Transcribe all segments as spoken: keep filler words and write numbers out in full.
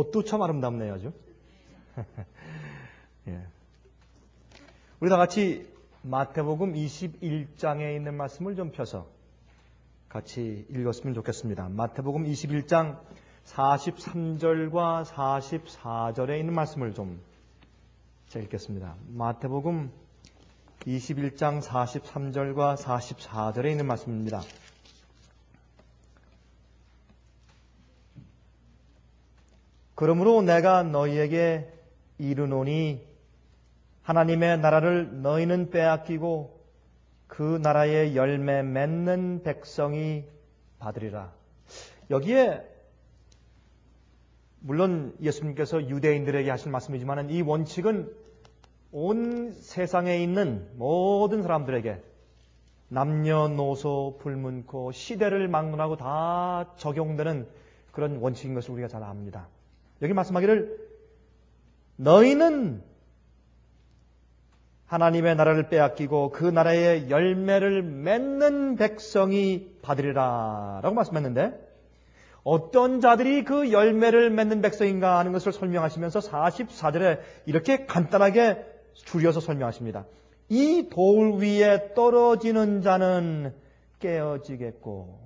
이것도 참 아름답네요, 아주. 예. 우리 다 같이 마태복음 이십일 장에 있는 말씀을 좀 펴서 같이 읽었으면 좋겠습니다. 마태복음 이십일 장 사십삼 절과 사십사 절에 있는 말씀을 좀 제가 읽겠습니다. 마태복음 이십일 장 사십삼 절과 사십사 절에 있는 말씀입니다. 그러므로 내가 너희에게 이르노니 하나님의 나라를 너희는 빼앗기고 그 나라의 열매 맺는 백성이 받으리라. 여기에 물론 예수님께서 유대인들에게 하신 말씀이지만 이 원칙은 온 세상에 있는 모든 사람들에게 남녀노소 불문코 시대를 막론하고 다 적용되는 그런 원칙인 것을 우리가 잘 압니다. 여기 말씀하기를 너희는 하나님의 나라를 빼앗기고 그 나라의 열매를 맺는 백성이 받으리라 라고 말씀했는데 어떤 자들이 그 열매를 맺는 백성인가 하는 것을 설명하시면서 사십사 절에 이렇게 간단하게 줄여서 설명하십니다. 이 돌 위에 떨어지는 자는 깨어지겠고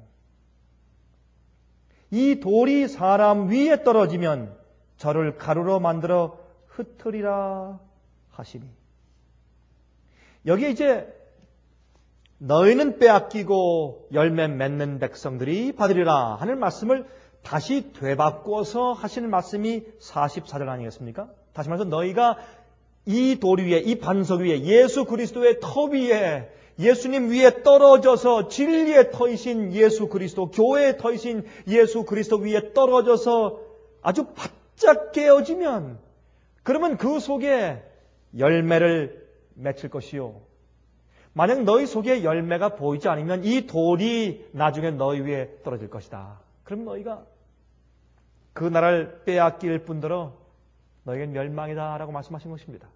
이 돌이 사람 위에 떨어지면 저를 가루로 만들어 흩으리라 하시니 여기에 이제 너희는 빼앗기고 열매 맺는 백성들이 받으리라 하는 말씀을 다시 되바꿔서 하시는 말씀이 사십사 절 아니겠습니까? 다시 말해서 너희가 이 돌 위에 이 반석 위에 예수 그리스도의 터 위에 예수님 위에 떨어져서 진리의 터이신 예수 그리스도 교회의 터이신 예수 그리스도 위에 떨어져서 아주 바짝 깨어지면 그러면 그 속에 열매를 맺힐 것이요 만약 너희 속에 열매가 보이지 않으면 이 돌이 나중에 너희 위에 떨어질 것이다. 그럼 너희가 그 나라를 빼앗길 뿐더러 너희는 멸망이다 라고 말씀하신 것입니다.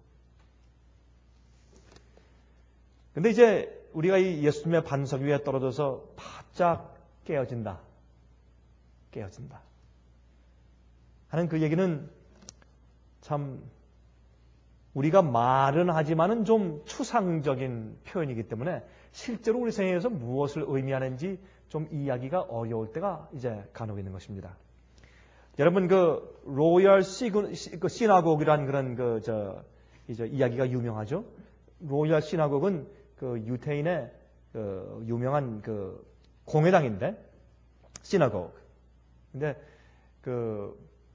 근데 이제 우리가 이 예수님의 반석 위에 떨어져서 바짝 깨어진다. 깨어진다. 하는 그 얘기는 참 우리가 말은 하지만은 좀 추상적인 표현이기 때문에 실제로 우리 생애에서 무엇을 의미하는지 좀 이야기가 어려울 때가 이제 간혹 있는 것입니다. 여러분 그 로열 시나고그라는 그런 그 저 이제 이야기가 유명하죠. 로열 시나고그는 그 유태인의 그 유명한 그 공회당인데 시나고그. 근데 그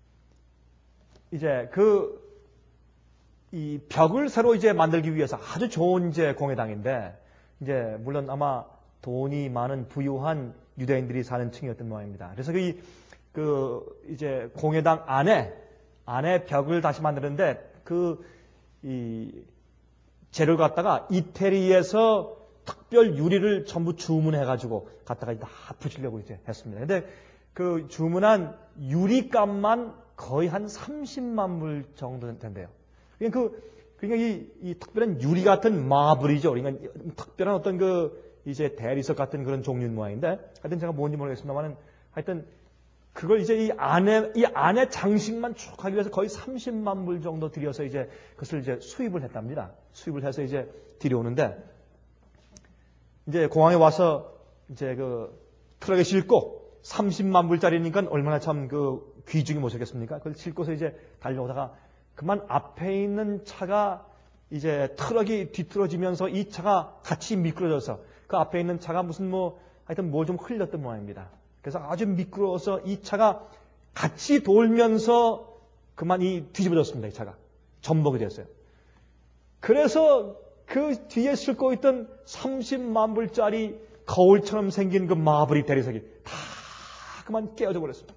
이제 그 이 벽을 새로 이제 만들기 위해서 아주 좋은 이제 공회당인데 이제 물론 아마 돈이 많은 부유한 유대인들이 사는 층이었던 모양입니다. 그래서 그, 그 이제 공회당 안에 안에 벽을 다시 만드는데 그 이 재료를 갖다가 이태리에서 특별 유리를 전부 주문해가지고 갖다가 다 붙이려고 이제 했습니다. 근데 그 주문한 유리값만 거의 한 삼십만 불 정도 된대요. 그러니까 그, 그러니까 이, 이 특별한 유리 같은 마블이죠. 그러니까 특별한 어떤 그, 이제 대리석 같은 그런 종류인 모양인데, 하여튼 제가 뭔지 모르겠습니다만은, 하여튼, 그걸 이제 이 안에, 이 안에 장식만 쭉 하기 위해서 거의 삼십만 불 정도 들여서 이제 그것을 이제 수입을 했답니다. 수입을 해서 이제 들여오는데, 이제 공항에 와서 이제 그 트럭에 싣고 삼십만 불짜리니까 얼마나 참 그 귀중히 모셨겠습니까? 그걸 싣고서 이제 달려오다가 그만 앞에 있는 차가 이제 트럭이 뒤틀어지면서 이 차가 같이 미끄러져서 그 앞에 있는 차가 무슨 뭐 하여튼 뭘 좀 흘렸던 모양입니다. 그래서 아주 미끄러워서 이 차가 같이 돌면서 그만 이 뒤집어졌습니다. 이 차가. 전복이 됐어요. 그래서 그 뒤에 싣고 있던 삼십만 불짜리 거울처럼 생긴 그 마블이 대리석이 다 그만 깨어져 버렸습니다.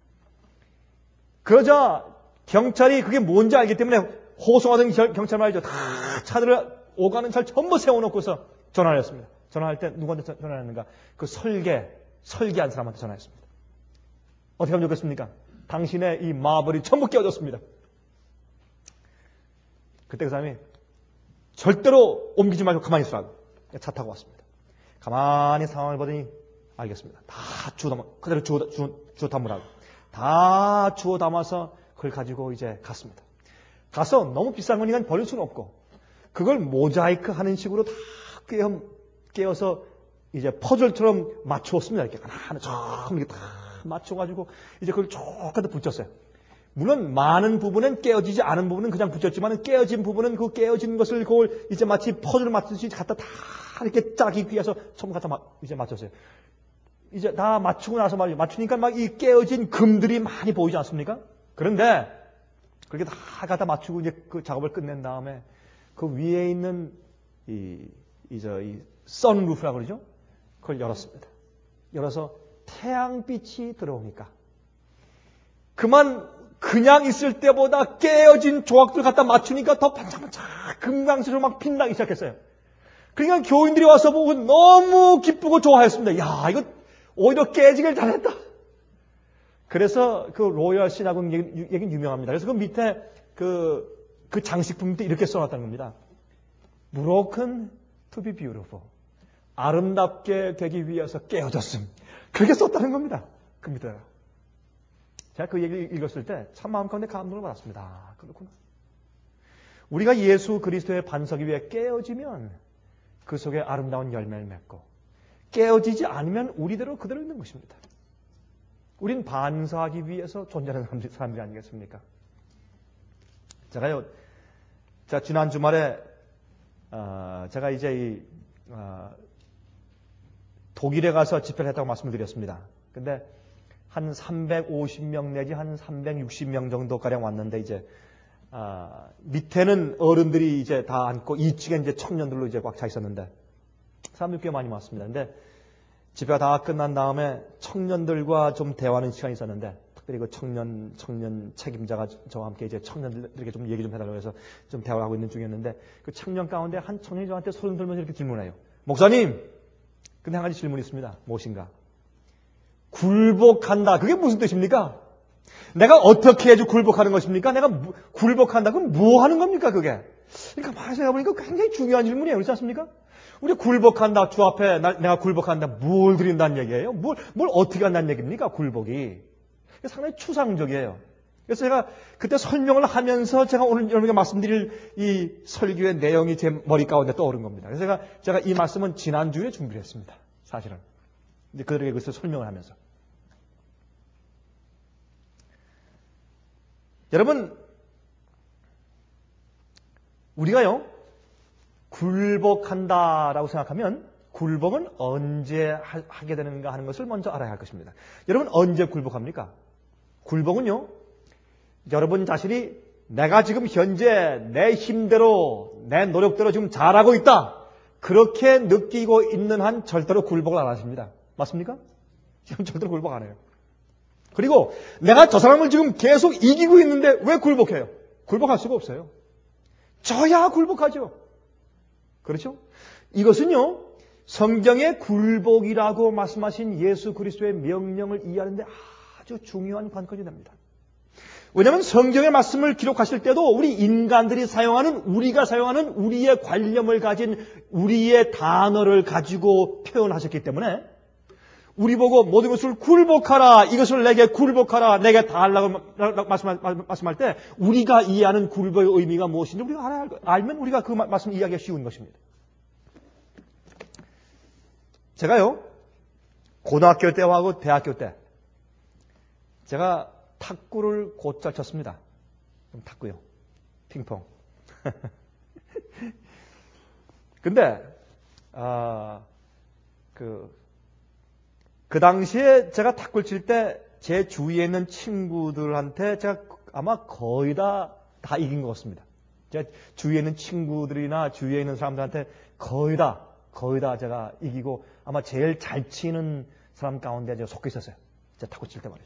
그러자 경찰이 그게 뭔지 알기 때문에 호송하던 경찰 말이죠. 다 차들을 오가는 차를 전부 세워놓고서 전화를 했습니다. 전화할 때 누구한테 전화를 했는가? 그 설계, 설계한 사람한테 전화했습니다. 어떻게 하면 좋겠습니까? 당신의 이 마블이 전부 깨어졌습니다. 그때 그 사람이 절대로 옮기지 말고 가만히 있으라고 차 타고 왔습니다. 가만히 상황을 보더니 알겠습니다. 다 주워 담아, 그대로 주워, 주워, 주워 담으라고. 다 주워 담아서 그걸 가지고 이제 갔습니다. 가서 너무 비싼 거니까 버릴 수는 없고 그걸 모자이크 하는 식으로 다 깨어, 깨어서 이제 퍼즐처럼 맞추었습니다. 이렇게 하나하나 쫙 이렇게 다 맞춰가지고 이제 그걸 쭉 갖다 붙였어요. 물론 많은 부분은 깨어지지 않은 부분은 그냥 붙였지만 깨어진 부분은 그 깨어진 것을 그걸 이제 마치 퍼즐을 맞추듯이 갖다 다 이렇게 짜기 위해서 전부 갖다 이제 맞췄어요. 이제 다 맞추고 나서 말이죠. 맞추니까 막 이 깨어진 금들이 많이 보이지 않습니까? 그런데 그렇게 다 갖다 맞추고 이제 그 작업을 끝낸 다음에 그 위에 있는 이, 이, 저, 이 선루프라고 그러죠? 그걸 열었습니다. 열어서 태양빛이 들어오니까 그만 그냥 있을 때보다 깨어진 조각들 갖다 맞추니까 더 반짝반짝 금강색으로 막 빛나기 시작했어요. 그러니까 교인들이 와서 보고 너무 기쁘고 좋아했습니다. 야, 이거 오히려 깨지길 잘했다. 그래서 그 로열 시나곤 얘기는 유명합니다. 그래서 그 밑에 그, 그 장식품 밑에 이렇게 써놨다는 겁니다. Broken to be beautiful. 아름답게 되기 위해서 깨어졌음. 그렇게 썼다는 겁니다. 그 밑에다가. 제가 그 얘기를 읽었을 때 참 마음 가운데 감동을 받았습니다. 그렇구나. 우리가 예수 그리스도의 반석 위에 깨어지면 그 속에 아름다운 열매를 맺고 깨어지지 않으면 우리대로 그대로 있는 것입니다. 우린 반사하기 위해서 존재하는 사람들이 아니겠습니까? 제가요, 자, 지난 주말에, 어, 제가 이제 이, 어, 독일에 가서 집회를 했다고 말씀을 드렸습니다. 근데 한 삼백오십 명 내지 한 삼백육십 명 정도가량 왔는데 이제, 아, 밑에는 어른들이 이제 다 앉고 이 층에 이제 청년들로 이제 꽉 차 있었는데 사람들이 꽤 많이 왔습니다. 근데 집회가 다 끝난 다음에 청년들과 좀 대화하는 시간이 있었는데 특별히 그 청년, 청년 책임자가 저와 함께 이제 청년들에게 좀 얘기 좀 해달라고 해서 좀 대화를 하고 있는 중이었는데 그 청년 가운데 한 청년이 저한테 손을 들면서 이렇게 질문해요. 목사님! 근데 한 가지 질문이 있습니다. 무엇인가? 굴복한다. 그게 무슨 뜻입니까? 내가 어떻게 해야지 굴복하는 것입니까? 내가 무, 굴복한다. 그럼 뭐 하는 겁니까, 그게? 그러니까 많이 생각해보니까 굉장히 중요한 질문이에요. 그렇지 않습니까? 우리 굴복한다. 주 앞에 나, 내가 굴복한다. 뭘 드린다는 얘기예요? 뭘, 뭘 어떻게 한다는 얘기입니까? 굴복이. 상당히 추상적이에요. 그래서 제가 그때 설명을 하면서 제가 오늘 여러분에게 말씀드릴 이 설교의 내용이 제 머리 가운데 떠오른 겁니다. 그래서 제가, 제가 이 말씀은 지난주에 준비를 했습니다. 사실은. 이제 그들에게 그것을 설명을 하면서. 여러분, 우리가요, 굴복한다라고 생각하면 굴복은 언제 하게 되는가 하는 것을 먼저 알아야 할 것입니다. 여러분, 언제 굴복합니까? 굴복은요, 여러분 자신이 내가 지금 현재 내 힘대로, 내 노력대로 지금 잘하고 있다. 그렇게 느끼고 있는 한 절대로 굴복을 안 하십니다. 맞습니까? 지금 절대로 굴복 안 해요. 그리고 내가 저 사람을 지금 계속 이기고 있는데 왜 굴복해요? 굴복할 수가 없어요. 저야 굴복하죠. 그렇죠? 이것은요, 성경의 굴복이라고 말씀하신 예수 그리스도의 명령을 이해하는데 아주 중요한 관건이 됩니다. 왜냐하면 성경의 말씀을 기록하실 때도 우리 인간들이 사용하는, 우리가 사용하는 우리의 관념을 가진 우리의 단어를 가지고 표현하셨기 때문에 우리 보고 모든 것을 굴복하라, 이것을 내게 굴복하라, 내게 다 하라고 말씀할 때 우리가 이해하는 굴복의 의미가 무엇인지 우리가 알아야, 알면 우리가 그 말씀을 이해하기가 쉬운 것입니다. 제가요, 고등학교 때와 하고 대학교 때 제가 탁구를 곧잘 쳤습니다. 탁구요. 핑퐁. 근데 아, 그, 그 당시에 제가 탁구를 칠 때 제 주위에 있는 친구들한테 제가 아마 거의 다, 다 이긴 것 같습니다. 제 주위에 있는 친구들이나 주위에 있는 사람들한테 거의 다, 거의 다 제가 이기고 아마 제일 잘 치는 사람 가운데 제가 속해 있었어요. 제가 탁구 칠 때 말이죠.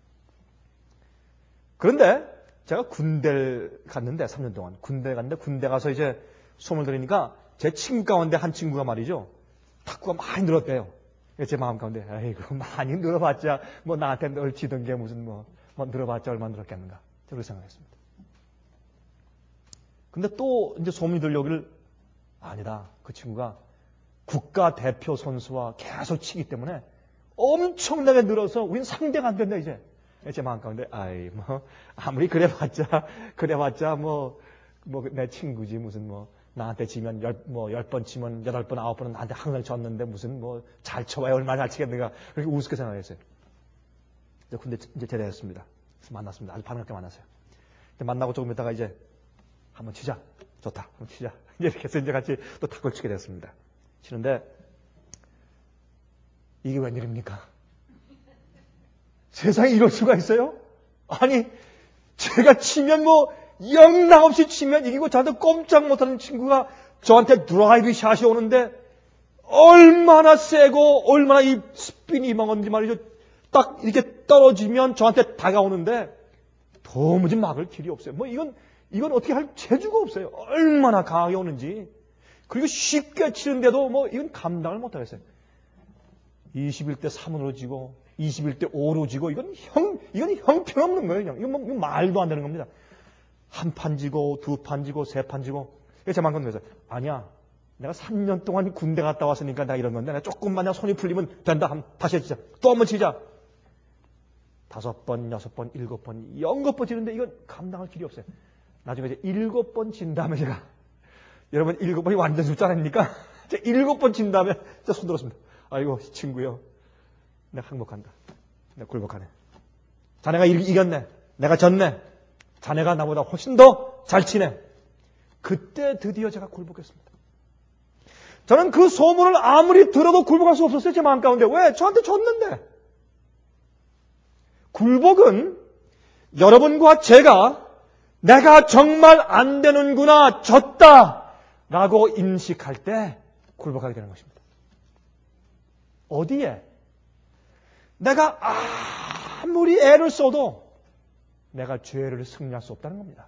그런데 제가 군대를 갔는데 삼 년 동안 군대 갔는데 군대 가서 이제 소문을 들으니까 제 친구 가운데 한 친구가 말이죠. 탁구가 많이 늘었대요. 제 마음 가운데 아이고 많이 늘어봤자 뭐 나한테 널 치던 게 무슨 뭐, 뭐 늘어봤자 얼마나 늘었겠는가. 그렇게 생각했습니다. 근데 또 이제 소문이 들려오기를 아니다. 그 친구가 국가대표 선수와 계속 치기 때문에 엄청나게 늘어서 우린 상대가 안 된다 이제. 제 마음 가운데, 아이, 뭐, 아무리 그래봤자, 그래봤자, 뭐, 뭐, 내 친구지, 무슨 뭐, 나한테 지면 열, 뭐, 열 번 치면 여덟 번, 아홉 번은 나한테 항상 졌는데, 무슨 뭐, 잘 쳐봐야 얼마나 잘 치겠는가. 그렇게 우습게 생각했어요. 근데 이제 제대했습니다. 그래서 만났습니다. 아주 반갑게 만났어요. 만나고 조금 있다가 이제, 한번 치자. 좋다. 한번 치자. 이렇게 해서 이제 같이 또 탁구를 치게 됐습니다. 치는데, 이게 웬일입니까? 세상에 이럴 수가 있어요? 아니, 제가 치면 뭐, 영락 없이 치면 이기고 저한테 꼼짝 못하는 친구가 저한테 드라이브 샷이 오는데, 얼마나 세고, 얼마나 이 스핀이 임한건지 말이죠. 딱 이렇게 떨어지면 저한테 다가오는데, 도무지 막을 길이 없어요. 뭐, 이건, 이건 어떻게 할 재주가 없어요. 얼마나 강하게 오는지. 그리고 쉽게 치는데도 뭐, 이건 감당을 못하겠어요. 이십일 대 삼으로 지고, 이십일 대 오로 지고, 이건 형, 이건 형편없는 거예요. 이건 뭐, 이건 말도 안 되는 겁니다. 한 판 지고, 두 판 지고, 세 판 지고. 제 마음 건드려서, 아니야. 내가 삼 년 동안 군대 갔다 왔으니까 내가 이런 건데, 내가 조금만 내가 손이 풀리면 된다. 한, 다시 치자. 또 한 번 치자. 다섯 번, 여섯 번, 일곱 번, 영곱 번 치는데 이건 감당할 길이 없어요. 나중에 이제 일곱 번 친 다음에 제가, 여러분 일곱 번이 완전 숫자 아닙니까? 제가 일곱 번 친 다음에 제가 손 들었습니다. 아이고, 친구요. 내가 항복한다. 내가 굴복하네. 자네가 이겼네. 내가 졌네. 자네가 나보다 훨씬 더 잘 치네. 그때 드디어 제가 굴복했습니다. 저는 그 소문을 아무리 들어도 굴복할 수 없었어요. 제 마음 가운데. 왜? 저한테 졌는데. 굴복은 여러분과 제가 내가 정말 안 되는구나, 졌다 라고 인식할 때 굴복하게 되는 것입니다. 어디에? 내가 아무리 애를 써도 내가 죄를 승리할 수 없다는 겁니다.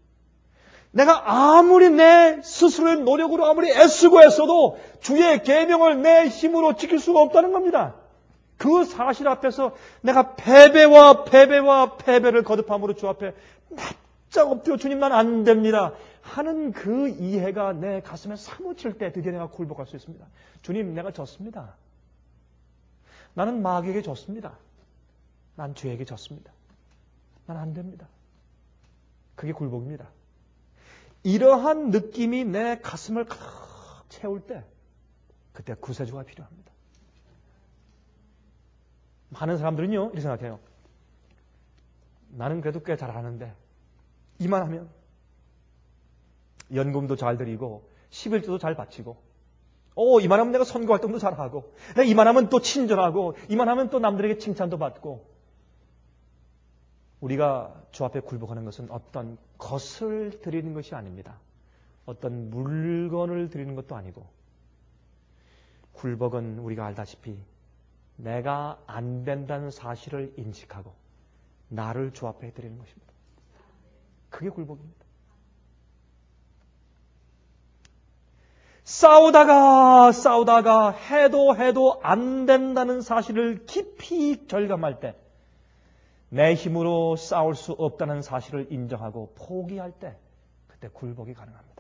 내가 아무리 내 스스로의 노력으로 아무리 애쓰고 애써도 주의 계명을 내 힘으로 지킬 수가 없다는 겁니다. 그 사실 앞에서 내가 패배와 패배와 패배를 거듭함으로 주 앞에 납작 엎드려 주님 난 안 됩니다 하는 그 이해가 내 가슴에 사무칠 때 드디어 내가 굴복할 수 있습니다. 주님, 내가 졌습니다. 나는 마귀에게 졌습니다. 난 죄에게 졌습니다. 난 안 됩니다. 그게 굴복입니다. 이러한 느낌이 내 가슴을 가득 채울 때 그때 구세주가 필요합니다. 많은 사람들은요, 이렇게 생각해요. 나는 그래도 꽤 잘하는데 이만하면 연금도 잘 드리고 십일조도 잘 바치고 오, 이만하면 내가 선거활동도 잘하고 내가 이만하면 또 친절하고 이만하면 또 남들에게 칭찬도 받고. 우리가 주 앞에 굴복하는 것은 어떤 것을 드리는 것이 아닙니다. 어떤 물건을 드리는 것도 아니고 굴복은 우리가 알다시피 내가 안 된다는 사실을 인식하고 나를 주 앞에 드리는 것입니다. 그게 굴복입니다. 싸우다가 싸우다가 해도 해도 안 된다는 사실을 깊이 절감할 때 내 힘으로 싸울 수 없다는 사실을 인정하고 포기할 때 그때 굴복이 가능합니다.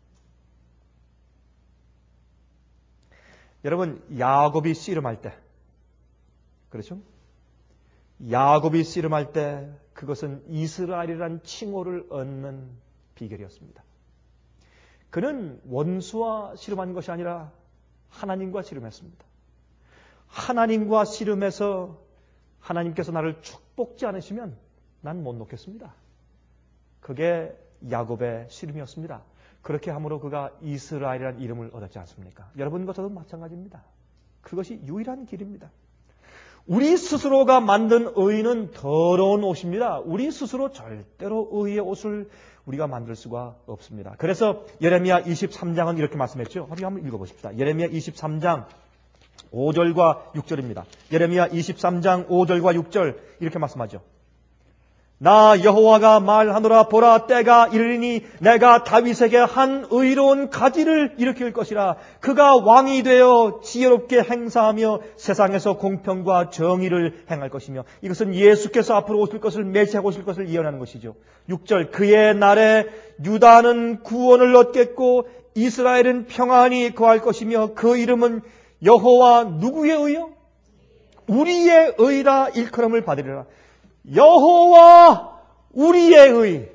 여러분, 야곱이 씨름할 때 그렇죠? 야곱이 씨름할 때 그것은 이스라엘이라는 칭호를 얻는 비결이었습니다. 그는 원수와 씨름한 것이 아니라 하나님과 씨름했습니다. 하나님과 씨름해서 하나님께서 나를 축복지 않으시면 난 못 놓겠습니다. 그게 야곱의 씨름이었습니다. 그렇게 함으로 그가 이스라엘이라는 이름을 얻었지 않습니까? 여러분과 저도 마찬가지입니다. 그것이 유일한 길입니다. 우리 스스로가 만든 의는 더러운 옷입니다. 우리 스스로 절대로 의의 옷을 우리가 만들 수가 없습니다. 그래서 예레미야 이십삼 장은 이렇게 말씀했죠. 한번 읽어보십시다. 예레미야 이십삼 장 오 절과 육 절입니다. 예레미야 이십삼 장 오 절과 육 절 이렇게 말씀하죠. 나 여호와가 말하노라. 보라, 때가 이르리니 내가 다윗에게 한 의로운 가지를 일으킬 것이라. 그가 왕이 되어 지혜롭게 행사하며 세상에서 공평과 정의를 행할 것이며. 이것은 예수께서 앞으로 오실 것을, 메시아가 오실 것을 예언하는 것이죠. 육 절, 그의 날에 유다는 구원을 얻겠고 이스라엘은 평안히 거할 것이며 그 이름은 여호와 누구의 의요? 우리의 의라 일컬음을 받으리라. 여호와 우리의 의,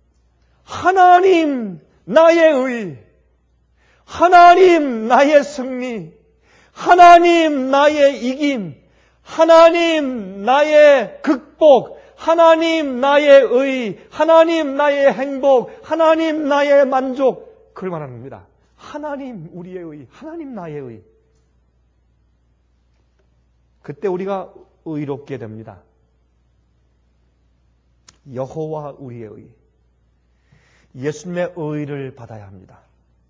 하나님 나의 의, 하나님 나의 승리, 하나님 나의 이김, 하나님 나의 극복, 하나님 나의 의, 하나님 나의 행복, 하나님 나의 만족, 그걸 말하는 겁니다. 하나님 우리의 의, 하나님 나의 의. 그때 우리가 의롭게 됩니다. 여호와 우리의 의. 예수님의 의를 받아야 합니다.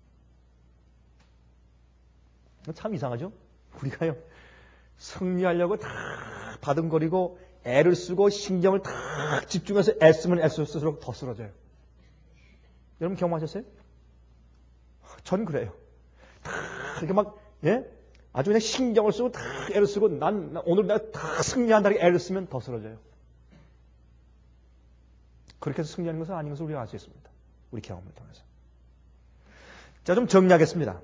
참 이상하죠? 우리가요, 승리하려고 다 바둥거리고 애를 쓰고 신경을 다 집중해서 애쓰면 애쓸수록 더 쓰러져요. 여러분 경험하셨어요? 전 그래요. 다 이렇게 막, 예? 아주 그냥 신경을 쓰고 다 애를 쓰고 난, 난 오늘 내가 다 승리한다고 애를 쓰면 더 쓰러져요. 그렇게 해서 승리하는 것은 아닌 것을 우리가 알 수 있습니다. 우리 경험을 통해서. 자, 좀 정리하겠습니다.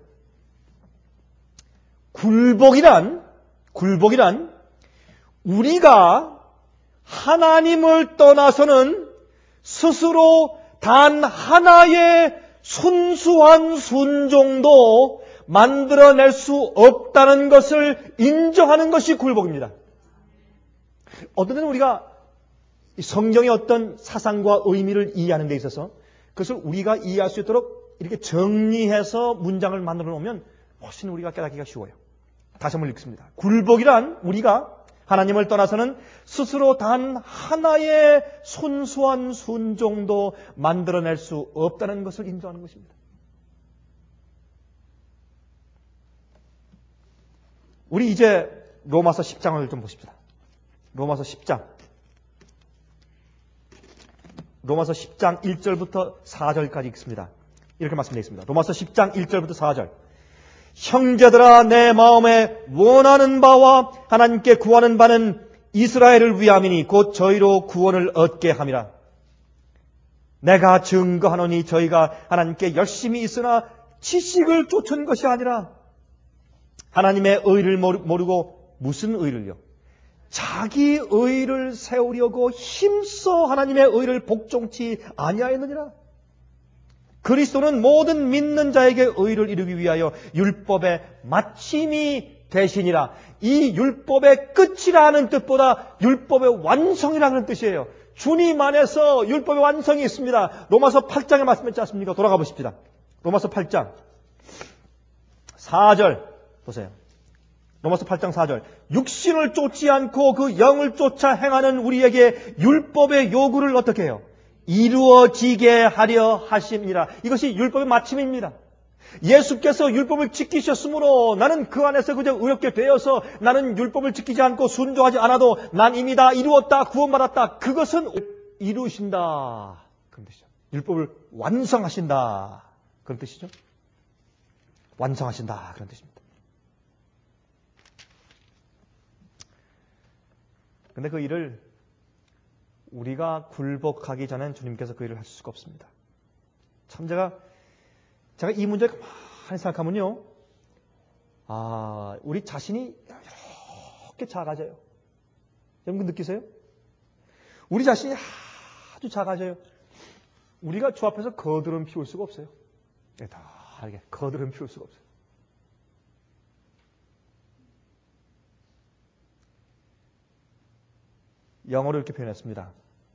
굴복이란, 굴복이란 우리가 하나님을 떠나서는 스스로 단 하나의 순수한 순종도 만들어낼 수 없다는 것을 인정하는 것이 굴복입니다. 어떤 때는 우리가 성경의 어떤 사상과 의미를 이해하는 데 있어서 그것을 우리가 이해할 수 있도록 이렇게 정리해서 문장을 만들어 놓으면 훨씬 우리가 깨닫기가 쉬워요. 다시 한번 읽습니다. 굴복이란 우리가 하나님을 떠나서는 스스로 단 하나의 순수한 순종도 만들어낼 수 없다는 것을 인정하는 것입니다. 우리 이제 로마서 십 장을 좀 보십시다. 로마서 십 장. 로마서 십 장 일 절부터 사 절까지 읽습니다. 이렇게 말씀되어 있습니다. 로마서 십 장 일 절부터 사 절. 형제들아, 내 마음에 원하는 바와 하나님께 구하는 바는 이스라엘을 위함이니 곧 저희로 구원을 얻게 함이라. 내가 증거하노니 저희가 하나님께 열심히 있으나 지식을 쫓은 것이 아니라 하나님의 의를 모르고 무슨 의를요? 자기 의를 세우려고 힘써 하나님의 의를 복종치 아니하였느니라. 그리스도는 모든 믿는 자에게 의를 이루기 위하여 율법의 마침이 되시니라. 이 율법의 끝이라는 뜻보다 율법의 완성이라는 뜻이에요. 주님 안에서 율법의 완성이 있습니다. 로마서 팔 장에 말씀했지 않습니까? 돌아가 보십시다. 로마서 팔 장 사 절 보세요. 로마서 팔 장 사 절. 육신을 쫓지 않고 그 영을 쫓아 행하는 우리에게 율법의 요구를 어떻게 해요? 이루어지게 하려 하심이라. 이것이 율법의 마침입니다. 예수께서 율법을 지키셨으므로 나는 그 안에서 그저 의롭게 되어서 나는 율법을 지키지 않고 순종하지 않아도 난 이미 다 이루었다, 구원받았다. 그것은 이루신다. 그런 뜻이죠. 율법을 완성하신다. 그런 뜻이죠. 완성하신다. 그런 뜻입니다. 근데 그 일을 우리가 굴복하기 전엔 주님께서 그 일을 하실 수가 없습니다. 참 제가 제가 이 문제를 가만히 생각하면요, 아, 우리 자신이 이렇게 작아져요. 여러분 느끼세요? 우리 자신이 아주 작아져요. 우리가 주 앞에서 거드름 피울 수가 없어요. 다 이렇게 거드름 피울 수가 없어요. 영어로 이렇게 표현했습니다.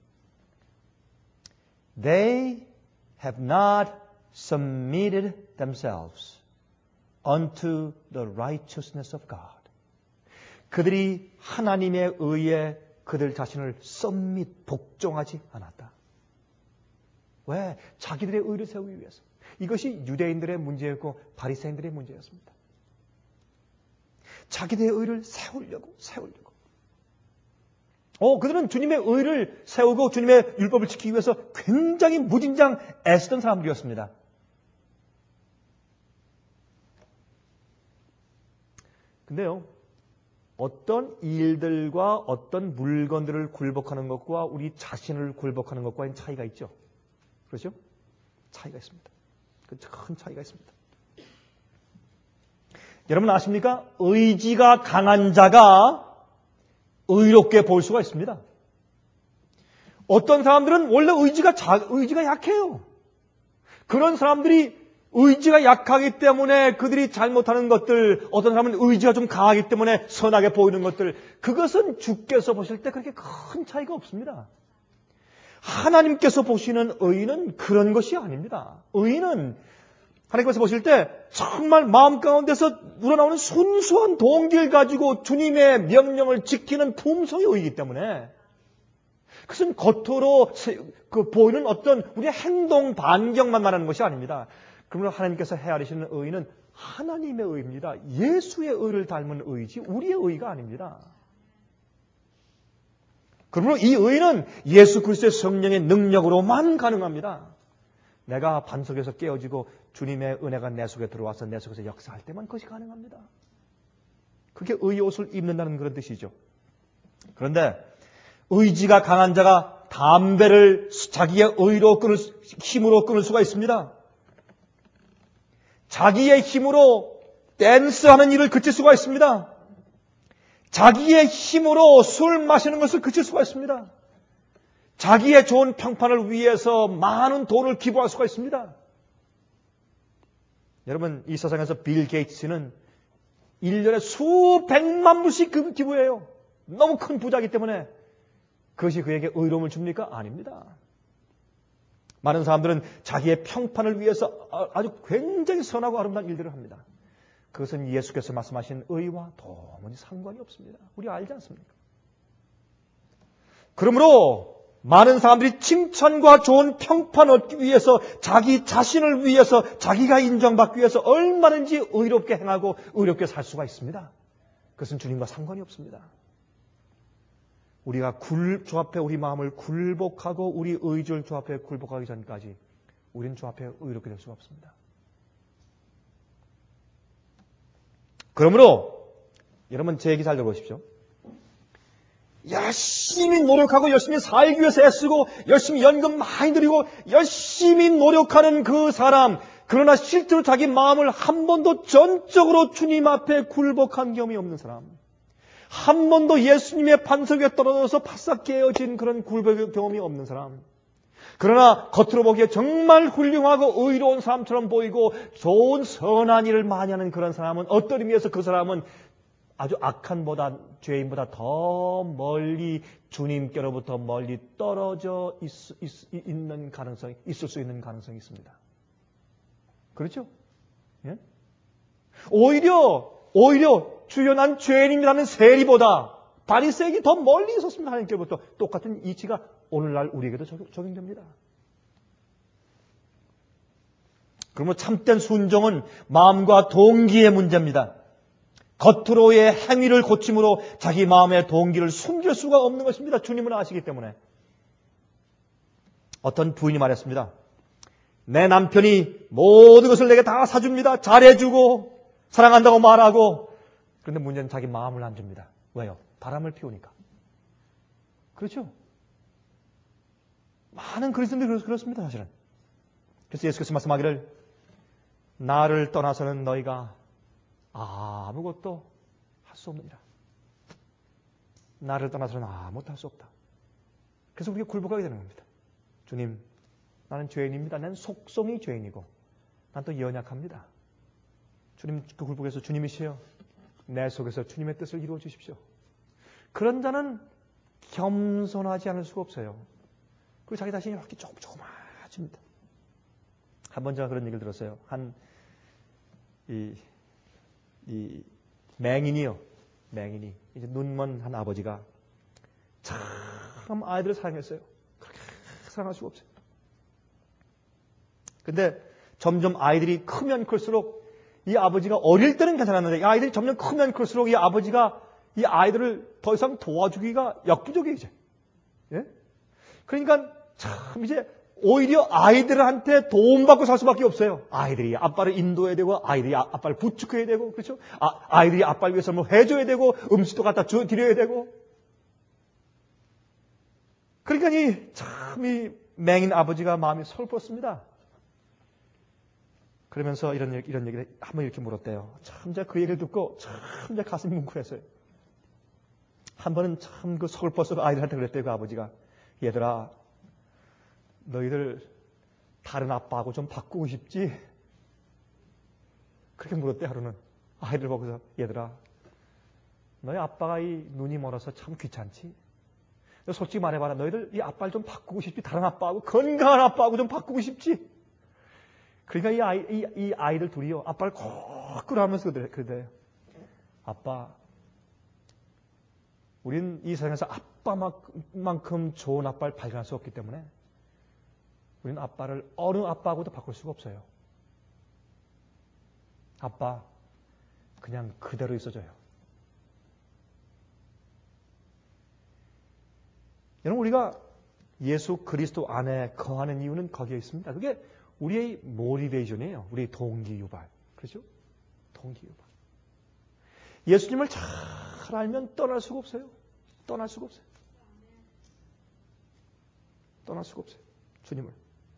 They have not submitted themselves unto the righteousness of God. 그들이 하나님의 의에 그들 자신을 submit, 복종하지 않았다. 왜? 자기들의 의를 세우기 위해서. 이것이 유대인들의 문제였고 바리새인들의 문제였습니다. 자기들의 의를 세우려고, 세우려고. 어, 그들은 주님의 의를 세우고 주님의 율법을 지키기 위해서 굉장히 무진장 애쓰던 사람들이었습니다. 근데요, 어떤 일들과 어떤 물건들을 굴복하는 것과 우리 자신을 굴복하는 것과는 차이가 있죠. 그렇죠? 차이가 있습니다. 큰 차이가 있습니다. 여러분 아십니까? 의지가 강한 자가 의롭게 볼 수가 있습니다. 어떤 사람들은 원래 의지가 자, 의지가 약해요. 그런 사람들이 의지가 약하기 때문에 그들이 잘못하는 것들, 어떤 사람은 의지가 좀 강하기 때문에 선하게 보이는 것들, 그것은 주께서 보실 때 그렇게 큰 차이가 없습니다. 하나님께서 보시는 의인은 그런 것이 아닙니다. 의인은 하나님께서 보실 때 정말 마음 가운데서 우러나오는 순수한 동기를 가지고 주님의 명령을 지키는 품성이 의이기 때문에 그것은 겉으로 그 보이는 어떤 우리의 행동 반경만 말하는 것이 아닙니다. 그러므로 하나님께서 헤아리시는 의는 하나님의 의입니다. 예수의 의를 닮은 의지 우리의 의가 아닙니다. 그러므로 이 의는 예수 그리스도의 성령의 능력으로만 가능합니다. 내가 반석에서 깨어지고 주님의 은혜가 내 속에 들어와서 내 속에서 역사할 때만 그것이 가능합니다. 그게 의의 옷을 입는다는 그런 뜻이죠. 그런데 의지가 강한 자가 담배를 자기의 의로 끊을, 힘으로 끊을 수가 있습니다. 자기의 힘으로 댄스하는 일을 그칠 수가 있습니다. 자기의 힘으로 술 마시는 것을 그칠 수가 있습니다. 자기의 좋은 평판을 위해서 많은 돈을 기부할 수가 있습니다. 여러분, 이 세상에서 빌 게이츠는 일 년에 수백만 불씩 기부해요. 너무 큰 부자이기 때문에 그것이 그에게 의로움을 줍니까? 아닙니다. 많은 사람들은 자기의 평판을 위해서 아주 굉장히 선하고 아름다운 일들을 합니다. 그것은 예수께서 말씀하신 의와 도무지 상관이 없습니다. 우리 알지 않습니까? 그러므로 많은 사람들이 칭찬과 좋은 평판을 얻기 위해서 자기 자신을 위해서 자기가 인정받기 위해서 얼마든지 의롭게 행하고 의롭게 살 수가 있습니다. 그것은 주님과 상관이 없습니다. 우리가 굴, 주 앞에 우리 마음을 굴복하고 우리 의지를 주 앞에 굴복하기 전까지 우리는 주 앞에 의롭게 될 수가 없습니다. 그러므로 여러분 제 얘기 잘 들어보십시오. 열심히 노력하고 열심히 살기 위해서 애쓰고 열심히 연금 많이 들이고 열심히 노력하는 그 사람, 그러나 실제로 자기 마음을 한 번도 전적으로 주님 앞에 굴복한 경험이 없는 사람, 한 번도 예수님의 반석 위에 떨어져서 바싹 깨어진 그런 굴복의 경험이 없는 사람, 그러나 겉으로 보기에 정말 훌륭하고 의로운 사람처럼 보이고 좋은 선한 일을 많이 하는 그런 사람은 어떤 의미에서 그 사람은 아주 악한 보다 죄인보다 더 멀리 주님께로부터 멀리 떨어져 있, 있, 있는 가능성이 있을 수 있는 가능성이 있습니다. 그렇죠? 예? 오히려 오히려 주여 난 죄인이라는 세리보다 바리새인이 더 멀리 있었습니다. 하나님께로부터 똑같은 이치가 오늘날 우리에게도 적용됩니다. 그러면 참된 순종은 마음과 동기의 문제입니다. 겉으로의 행위를 고침으로 자기 마음의 동기를 숨길 수가 없는 것입니다. 주님은 아시기 때문에. 어떤 부인이 말했습니다. 내 남편이 모든 것을 내게 다 사줍니다. 잘해주고 사랑한다고 말하고. 그런데 문제는 자기 마음을 안 줍니다. 왜요? 바람을 피우니까. 그렇죠? 많은 그리스도인들이 그렇습니다. 사실은. 그래서 예수께서 말씀하기를 나를 떠나서는 너희가 아무것도 할 수 없느니라. 나를 떠나서는 아무것도 할 수 없다. 그래서 우리가 굴복하게 되는 겁니다. 주님, 나는 죄인입니다. 난 속성이 죄인이고 난 또 연약합니다. 주님, 그 굴복에서 주님이시여 내 속에서 주님의 뜻을 이루어 주십시오. 그런 자는 겸손하지 않을 수가 없어요. 그리고 자기 자신이 이렇게 조금 조그마집니다. 한 번 제가 그런 얘기를 들었어요. 한 이 이 맹인이요. 맹인이 이제 눈먼 한 아버지가 참 아이들을 사랑했어요. 그렇게 사랑할 수가 없어요. 근데 점점 아이들이 크면 클수록 이 아버지가 어릴 때는 괜찮았는데 이 아이들이 점점 크면 클수록 이 아버지가 이 아이들을 더 이상 도와주기가 역부족이죠. 예? 그러니까 참 이제 오히려 아이들한테 도움받고 살 수밖에 없어요. 아이들이 아빠를 인도해야 되고 아이들이 아빠를 부축해야 되고 그렇죠? 아, 아이들이 아빠를 위해서 뭐 해줘야 되고 음식도 갖다 줘, 드려야 되고 그러니까 이 참 이 맹인 아버지가 마음이 서글펐습니다. 그러면서 이런, 이런 얘기를 한번 이렇게 물었대요. 참 제가 그 얘기를 듣고 참 제가 가슴이 뭉클했어요. 한 번은 참 그 서글퍼서 아이들한테 그랬대요. 그 아버지가 얘들아 너희들 다른 아빠하고 좀 바꾸고 싶지? 그렇게 물었대, 하루는. 아이들 보고서, 얘들아, 너희 아빠가 이 눈이 멀어서 참 귀찮지? 너 솔직히 말해봐라. 너희들 이 아빠를 좀 바꾸고 싶지? 다른 아빠하고, 건강한 아빠하고 좀 바꾸고 싶지? 그러니까 이, 아이, 이, 이 아이들 둘이요, 아빠를 거꾸로 하면서 그러대요. 아빠, 우린 이 세상에서 아빠만큼 좋은 아빠를 발견할 수 없기 때문에 우리는 아빠를 어느 아빠하고도 바꿀 수가 없어요. 아빠, 그냥 그대로 있어줘요. 여러분, 우리가 예수 그리스도 안에 거하는 이유는 거기에 있습니다. 그게 우리의 모티베이션이에요. 우리의 동기유발. 그렇죠? 동기유발. 예수님을 잘 알면 떠날 수가 없어요. 떠날 수가 없어요. 떠날 수가 없어요. 주님을.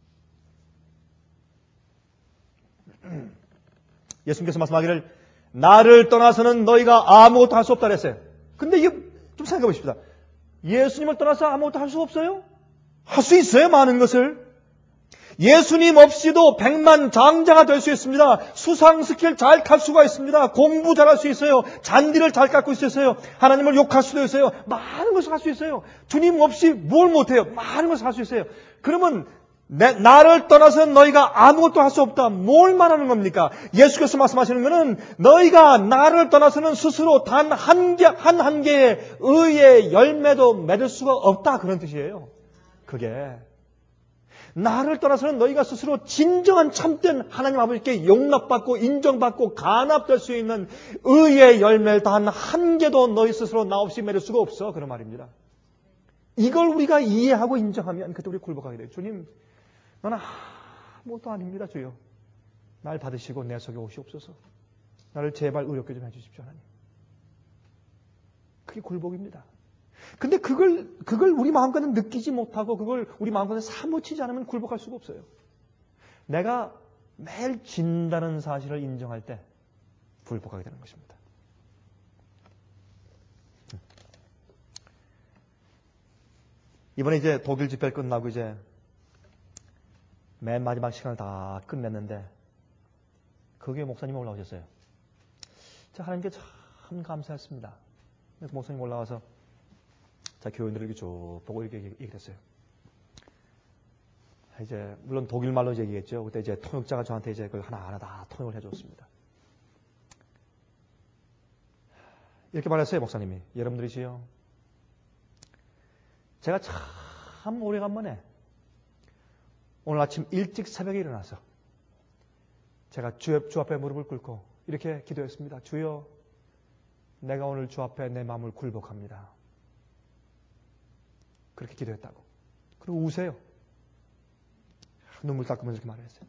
예수님께서 말씀하기를 나를 떠나서는 너희가 아무것도 할 수 없다 그랬어요. 근데 이게 좀 생각해 보십시다. 예수님을 떠나서 아무것도 할 수 없어요? 할 수 있어요, 많은 것을. 예수님 없이도 백만 장자가 될 수 있습니다. 수상 스킬 잘 탈 수가 있습니다. 공부 잘할 수 있어요. 잔디를 잘 깎을 수 있어요. 하나님을 욕할 수도 있어요. 많은 것을 할 수 있어요. 주님 없이 뭘 못해요? 많은 것을 할 수 있어요. 그러면 내, 나를 떠나서는 너희가 아무것도 할 수 없다. 뭘 말하는 겁니까? 예수께서 말씀하시는 것은 너희가 나를 떠나서는 스스로 단 한 개, 한 한 개의 의의 열매도 맺을 수가 없다. 그런 뜻이에요. 그게. 나를 떠나서는 너희가 스스로 진정한 참된 하나님 아버지께 용납받고 인정받고 간합될 수 있는 의의 열매를 단 한 개도 너희 스스로 나 없이 맺을 수가 없어. 그런 말입니다. 이걸 우리가 이해하고 인정하면 그때 우리 굴복하게 돼요. 주님, 너는 아무것도 아닙니다, 주여. 날 받으시고 내 속에 오시옵소서. 나를 제발 의롭게 좀 해주십시오, 하나님. 그게 굴복입니다. 근데 그걸, 그걸 우리 마음과는 느끼지 못하고 그걸 우리 마음과는 사무치지 않으면 굴복할 수가 없어요. 내가 매일 진다는 사실을 인정할 때 굴복하게 되는 것입니다. 이번에 이제 독일 집회를 끝나고 이제 맨 마지막 시간을 다 끝냈는데 거기에 목사님이 올라오셨어요. 제가 하나님께 참 감사했습니다. 목사님 올라와서 자, 교인들을 이렇게 쭉 보고 이렇게 얘기를 했어요. 이제, 물론 독일말로 얘기했죠. 그때 이제 통역자가 저한테 이제 그걸 하나하나 다 통역을 해줬습니다. 이렇게 말했어요, 목사님이. 여러분들이지요. 제가 참 오래간만에 오늘 아침 일찍 새벽에 일어나서 제가 주, 주 앞에 무릎을 꿇고 이렇게 기도했습니다. 주여, 내가 오늘 주 앞에 내 마음을 굴복합니다. 그렇게 기도했다고. 그리고 우세요. 눈물 닦으면서 이렇게 말했어요.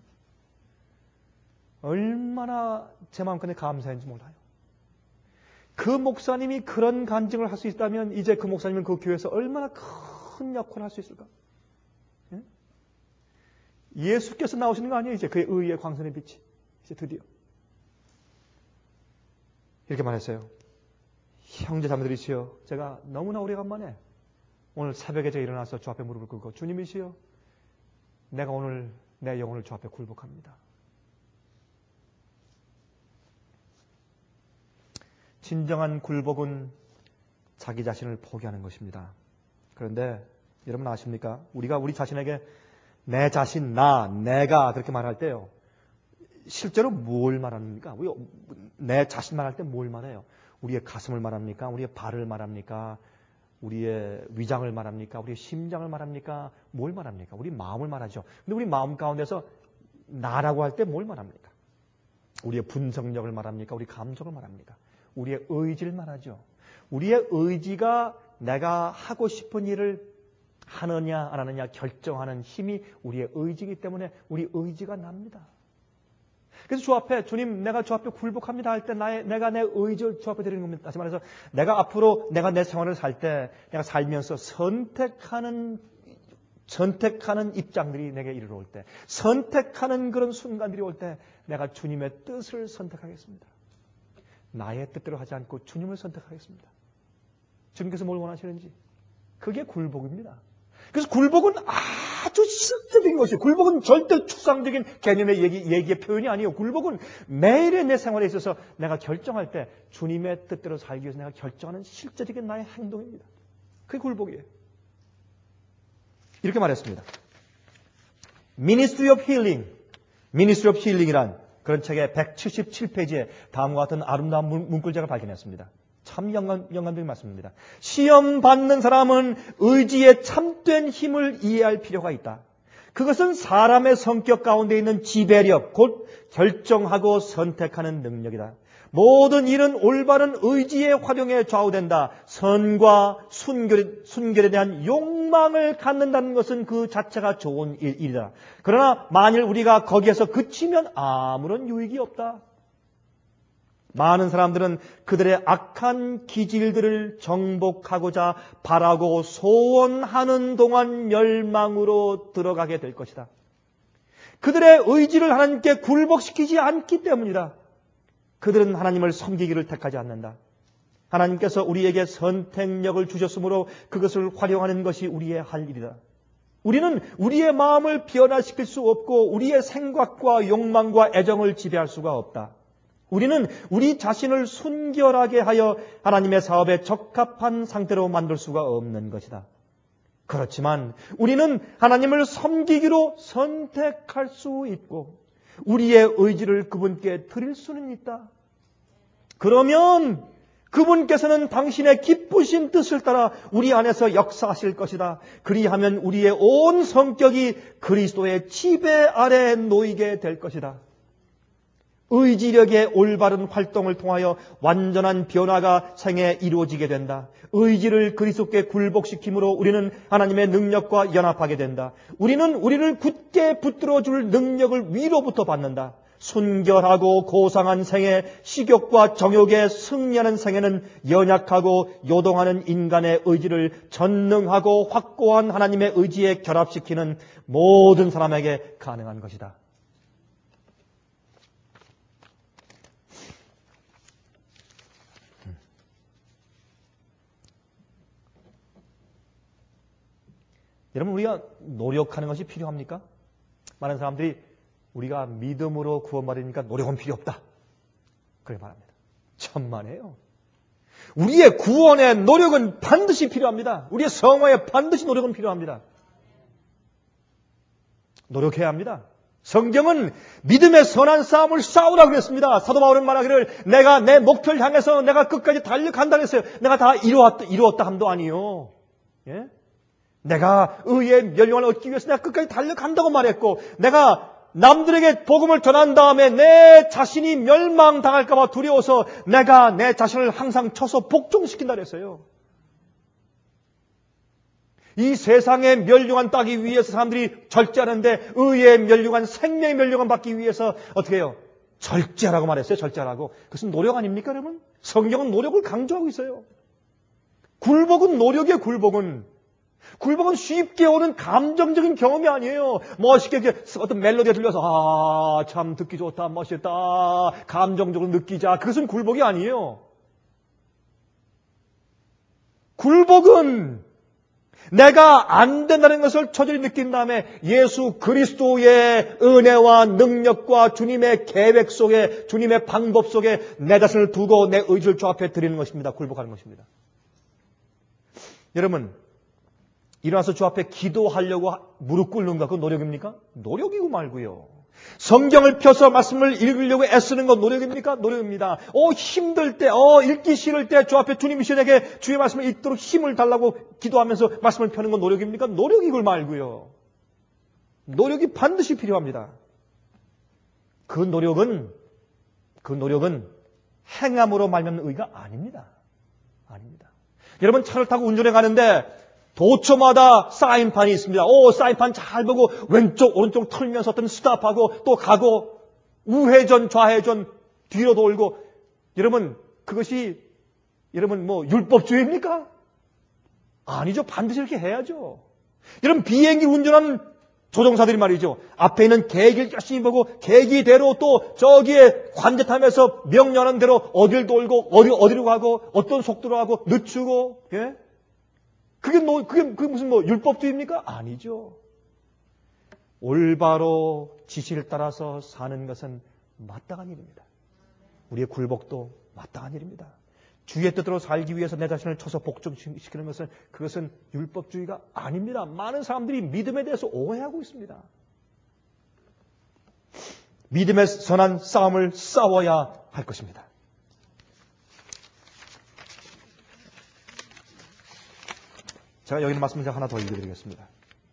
얼마나 제 마음껏 감사했는지 몰라요. 그 목사님이 그런 간증을 할 수 있다면 이제 그 목사님은 그 교회에서 얼마나 큰 역할을 할 수 있을까? 예? 예수께서 나오시는 거 아니에요? 이제 그의 의의 광선의 빛이. 이제 드디어. 이렇게 말했어요. 형제 자매들이시여, 제가 너무나 오래간만에 오늘 새벽에 제가 일어나서 주 앞에 무릎을 꿇고 주님이시여, 내가 오늘 내 영혼을 주 앞에 굴복합니다. 진정한 굴복은 자기 자신을 포기하는 것입니다. 그런데 여러분 아십니까? 우리가 우리 자신에게 내 자신, 나, 내가 그렇게 말할 때요. 실제로 뭘 말합니까? 내 자신 말할 때 뭘 말해요? 우리의 가슴을 말합니까? 우리의 발을 말합니까? 우리의 위장을 말합니까? 우리의 심장을 말합니까? 뭘 말합니까? 우리 마음을 말하죠. 근데 우리 마음 가운데서 나라고 할 때 뭘 말합니까? 우리의 분석력을 말합니까? 우리 감정을 말합니까? 우리의 의지를 말하죠. 우리의 의지가 내가 하고 싶은 일을 하느냐 안 하느냐 결정하는 힘이 우리의 의지이기 때문에 우리 의지가 납니다. 그래서 주 앞에 주님 내가 주 앞에 굴복합니다 할 때 나의 내가 내 의지를 주 앞에 드리는 겁니다. 다시 말해서 내가 앞으로 내가 내 생활을 살 때 내가 살면서 선택하는 선택하는 입장들이 내게 이르러올 때 선택하는 그런 순간들이 올 때 내가 주님의 뜻을 선택하겠습니다. 나의 뜻대로 하지 않고 주님을 선택하겠습니다. 주님께서 뭘 원하시는지 그게 굴복입니다. 그래서 굴복은 아주 실제적인 것이에요. 굴복은 절대 추상적인 개념의 얘기, 얘기의 표현이 아니에요. 굴복은 매일의 내 생활에 있어서 내가 결정할 때 주님의 뜻대로 살기 위해서 내가 결정하는 실제적인 나의 행동입니다. 그게 굴복이에요. 이렇게 말했습니다. Ministry of Healing, Ministry of Healing이란 그런 책의 백칠십칠 페이지에 다음과 같은 아름다운 문구를 발견했습니다. 참 영감, 영감적인 말씀입니다. 시험 받는 사람은 의지의 참된 힘을 이해할 필요가 있다. 그것은 사람의 성격 가운데 있는 지배력, 곧 결정하고 선택하는 능력이다. 모든 일은 올바른 의지의 활용에 좌우된다. 선과 순결, 순결에 대한 욕망을 갖는다는 것은 그 자체가 좋은 일, 일이다. 그러나 만일 우리가 거기에서 그치면 아무런 유익이 없다. 많은 사람들은 그들의 악한 기질들을 정복하고자 바라고 소원하는 동안 멸망으로 들어가게 될 것이다. 그들의 의지를 하나님께 굴복시키지 않기 때문이다. 그들은 하나님을 섬기기를 택하지 않는다. 하나님께서 우리에게 선택력을 주셨으므로 그것을 활용하는 것이 우리의 할 일이다. 우리는 우리의 마음을 변화시킬 수 없고 우리의 생각과 욕망과 애정을 지배할 수가 없다. 우리는 우리 자신을 순결하게 하여 하나님의 사업에 적합한 상태로 만들 수가 없는 것이다. 그렇지만 우리는 하나님을 섬기기로 선택할 수 있고 우리의 의지를 그분께 드릴 수는 있다. 그러면 그분께서는 당신의 기쁘신 뜻을 따라 우리 안에서 역사하실 것이다. 그리하면 우리의 온 성격이 그리스도의 지배 아래에 놓이게 될 것이다. 의지력의 올바른 활동을 통하여 완전한 변화가 생에 이루어지게 된다. 의지를 그리스도께 굴복시킴으로 우리는 하나님의 능력과 연합하게 된다. 우리는 우리를 굳게 붙들어줄 능력을 위로부터 받는다. 순결하고 고상한 생애, 식욕과 정욕에 승리하는 생애는 연약하고 요동하는 인간의 의지를 전능하고 확고한 하나님의 의지에 결합시키는 모든 사람에게 가능한 것이다. 여러분, 우리가 노력하는 것이 필요합니까? 많은 사람들이 우리가 믿음으로 구원받으니까 노력은 필요 없다. 그렇게 말합니다. 천만에요. 우리의 구원의 노력은 반드시 필요합니다. 우리의 성화에 반드시 노력은 필요합니다. 노력해야 합니다. 성경은 믿음의 선한 싸움을 싸우라고 그랬습니다. 사도 바울은 말하기를 내가 내 목표를 향해서 내가 끝까지 달려간다 그랬어요. 내가 다 이루었다, 이루었다 함도 아니요. 예? 내가 의의 멸류관을 얻기 위해서 내가 끝까지 달려간다고 말했고 내가 남들에게 복음을 전한 다음에 내 자신이 멸망당할까 봐 두려워서 내가 내 자신을 항상 쳐서 복종시킨다 그랬어요. 이 세상의 멸류관 따기 위해서 사람들이 절제하는데 의의 멸류관, 생명의 멸류관 받기 위해서 어떻게 해요? 절제하라고 말했어요. 절제하라고. 그것은 노력 아닙니까 여러분? 성경은 노력을 강조하고 있어요. 굴복은 노력이에요. 굴복은. 굴복은 쉽게 오는 감정적인 경험이 아니에요. 멋있게 어떤 멜로디가 들려서 아, 참 듣기 좋다, 멋있다, 감정적으로 느끼자. 그것은 굴복이 아니에요. 굴복은 내가 안 된다는 것을 처절히 느낀 다음에 예수 그리스도의 은혜와 능력과 주님의 계획 속에, 주님의 방법 속에 내 자신을 두고 내 의지를 주 앞에 드리는 것입니다. 굴복하는 것입니다. 여러분, 일어나서 주 앞에 기도하려고 무릎 꿇는가? 그건 노력입니까? 노력이고 말고요. 성경을 펴서 말씀을 읽으려고 애쓰는 건 노력입니까? 노력입니다. 어, 힘들 때, 어, 읽기 싫을 때 주 앞에 주님이 신에게 주의 말씀을 읽도록 힘을 달라고 기도하면서 말씀을 펴는 건 노력입니까? 노력이고 말고요. 노력이 반드시 필요합니다. 그 노력은, 그 노력은 행함으로 말미암는 의가 아닙니다. 아닙니다. 여러분 차를 타고 운전해 가는데 도처마다 사인판이 있습니다. 오, 사인판 잘 보고 왼쪽 오른쪽 털면서 어떤 스탑하고 또 가고 우회전 좌회전 뒤로 돌고. 여러분 그것이 여러분 뭐 율법주의입니까? 아니죠. 반드시 이렇게 해야죠. 여러분 비행기 운전하는 조종사들이 말이죠. 앞에 있는 계기를 열심히 보고 계기대로 또 저기에 관제탑에서 명령하는 대로 어딜 돌고 어디 어디로 가고 어떤 속도로 하고 늦추고. 예? 그게 뭐 그게 그게 무슨 뭐 율법주의입니까? 아니죠. 올바로 지시를 따라서 사는 것은 마땅한 일입니다. 우리의 굴복도 마땅한 일입니다. 주의 뜻대로 살기 위해서 내 자신을 쳐서 복종시키는 것은 그것은 율법주의가 아닙니다. 많은 사람들이 믿음에 대해서 오해하고 있습니다. 믿음의 선한 싸움을 싸워야 할 것입니다. 제가 여기 있는 말씀을 하나 더 읽어드리겠습니다.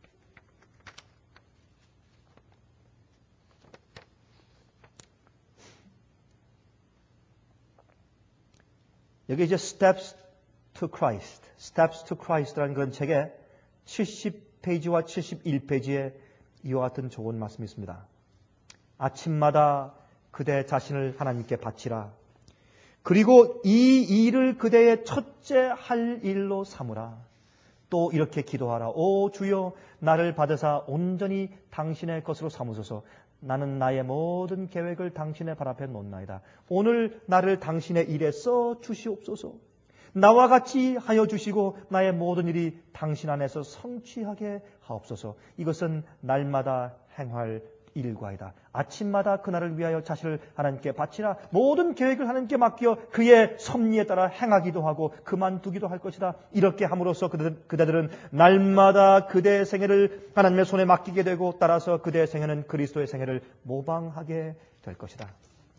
여기 이제 Steps to Christ, Steps to Christ라는 그런 책에 칠십 페이지와 칠십일 페이지에 이와 같은 좋은 말씀이 있습니다. 아침마다 그대 자신을 하나님께 바치라. 그리고 이 일을 그대의 첫째 할 일로 삼으라. 또 이렇게 기도하라. 오 주여 나를 받으사 온전히 당신의 것으로 삼으소서. 나는 나의 모든 계획을 당신의 발 앞에 놓나이다. 오늘 나를 당신의 일에 써 주시옵소서. 나와 같이 하여 주시고 나의 모든 일이 당신 안에서 성취하게 하옵소서. 이것은 날마다 행할 일과이다. 아침마다 그날을 위하여 자신을 하나님께 바치라. 모든 계획을 하나님께 맡겨 그의 섭리에 따라 행하기도 하고 그만두기도 할 것이다. 이렇게 함으로써 그들, 그대들은 날마다 그대의 생애를 하나님의 손에 맡기게 되고 따라서 그대의 생애는 그리스도의 생애를 모방하게 될 것이다.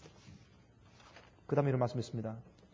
그 다음에 이런 말씀이 있습니다.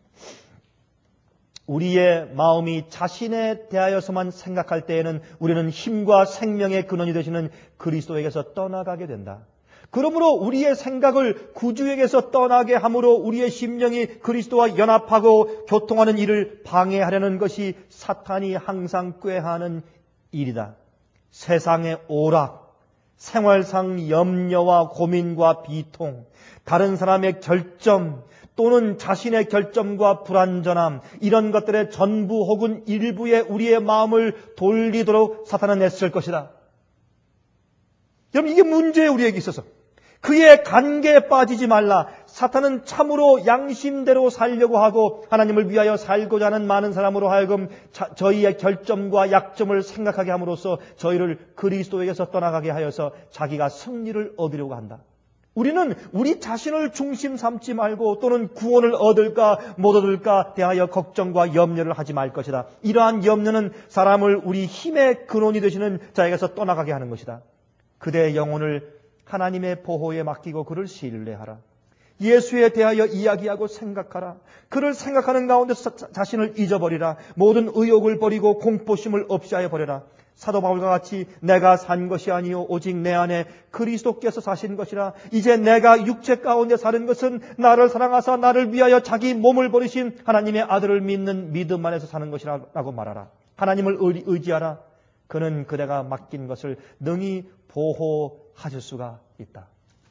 우리의 마음이 자신에 대하여서만 생각할 때에는 우리는 힘과 생명의 근원이 되시는 그리스도에게서 떠나가게 된다. 그러므로 우리의 생각을 구주에게서 떠나게 함으로 우리의 심령이 그리스도와 연합하고 교통하는 일을 방해하려는 것이 사탄이 항상 꾀하는 일이다. 세상의 오락, 생활상 염려와 고민과 비통, 다른 사람의 결점, 또는 자신의 결점과 불완전함 이런 것들의 전부 혹은 일부에 우리의 마음을 돌리도록 사탄은 애쓸 것이다. 여러분 이게 문제예요. 우리에게 있어서. 그의 관계에 빠지지 말라. 사탄은 참으로 양심대로 살려고 하고 하나님을 위하여 살고자 하는 많은 사람으로 하여금 자, 저희의 결점과 약점을 생각하게 함으로써 저희를 그리스도에게서 떠나가게 하여서 자기가 승리를 얻으려고 한다. 우리는 우리 자신을 중심 삼지 말고 또는 구원을 얻을까 못 얻을까 대하여 걱정과 염려를 하지 말 것이다. 이러한 염려는 사람을 우리 힘의 근원이 되시는 자에게서 떠나가게 하는 것이다. 그대의 영혼을 하나님의 보호에 맡기고 그를 신뢰하라. 예수에 대하여 이야기하고 생각하라. 그를 생각하는 가운데 자신을 잊어버리라. 모든 의욕을 버리고 공포심을 없이하여 버려라. 사도 바울과 같이 내가 산 것이 아니요 오직 내 안에 그리스도께서 사신 것이라. 이제 내가 육체 가운데 사는 것은 나를 사랑하사 나를 위하여 자기 몸을 버리신 하나님의 아들을 믿는 믿음 안에서 사는 것이라고 말하라. 하나님을 의지하라. 그는 그대가 맡긴 것을 능히 보호하실 수가 있다.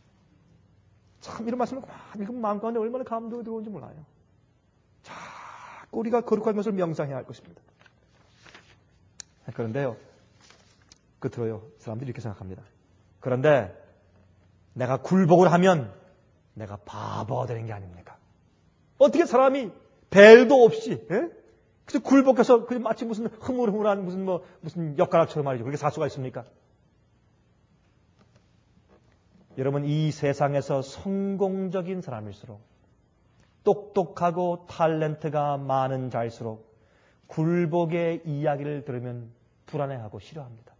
참 이런 말씀을 읽으면 마음 가운데 얼마나 감동이 들어오는지 몰라요. 자꾸 우리가 거룩한 것을 명상해야 할 것입니다. 그런데요. 끝으로요. 사람들이 이렇게 생각합니다. 그런데 내가 굴복을 하면 내가 바보가 되는 게 아닙니까? 어떻게 사람이 벨도 없이 예? 그래서 굴복해서 마치 무슨 흐물흐물한 무슨 뭐 무슨 엿가락처럼 말이죠. 그렇게 살 수가 있습니까? 여러분 이 세상에서 성공적인 사람일수록 똑똑하고 탤런트가 많은 자일수록 굴복의 이야기를 들으면 불안해하고 싫어합니다.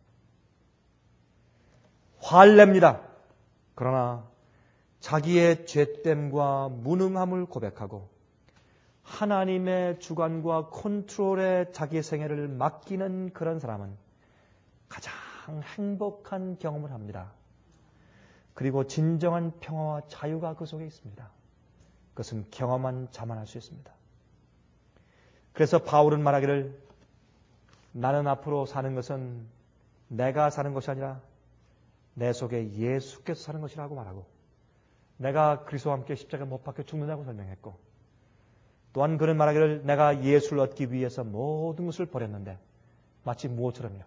화를 그러나 자기의 죄됨과 무능함을 고백하고 하나님의 주관과 컨트롤에 자기 생애를 맡기는 그런 사람은 가장 행복한 경험을 합니다. 그리고 진정한 평화와 자유가 그 속에 있습니다. 그것은 경험한 자만 할 수 있습니다. 그래서 바울은 말하기를 나는 앞으로 사는 것은 내가 사는 것이 아니라 내 속에 예수께서 사는 것이라고 말하고 내가 그리스도와 함께 십자가에 못 박혀 죽는다고 설명했고 또한 그는 말하기를 내가 예수를 얻기 위해서 모든 것을 버렸는데 마치 무엇처럼요?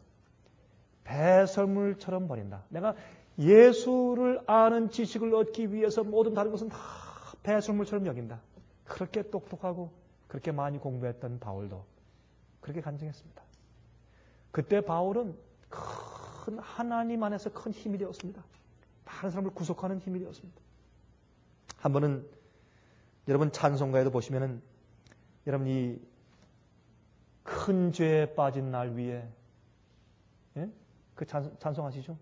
배설물처럼 버린다. 내가 예수를 아는 지식을 얻기 위해서 모든 다른 것은 다 배설물처럼 여긴다. 그렇게 똑똑하고 그렇게 많이 공부했던 바울도 그렇게 간증했습니다. 그때 바울은 큰 하나님 안에서 큰 힘이 되었습니다. 많은 사람을 구속하는 힘이 되었습니다. 한 번은 여러분 찬송가에도 보시면은 여러분 이 큰 죄에 빠진 날 위에 예? 그 찬, 찬송하시죠?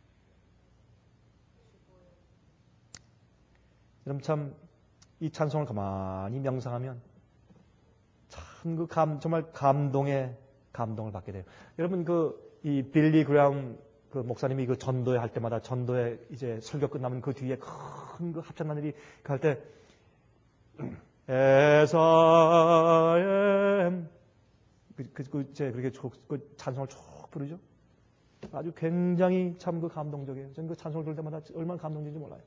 여러분 참 이 찬송을 가만히 명상하면 참 그 감, 정말 감동의 감동을 받게 돼요. 여러분 그 이 빌리 그라움 그 목사님이 그 전도회 할 때마다 전도회 이제 설교 끝나면 그 뒤에 큰 그 합창단들이 그 할 때 As I am 그, 그, 그, 이제 그렇게 그 찬송을 쭉 부르죠. 아주 굉장히 참 그 감동적이에요. 저는 그 찬송을 들을 때마다 얼마나 감동적인지 몰라요.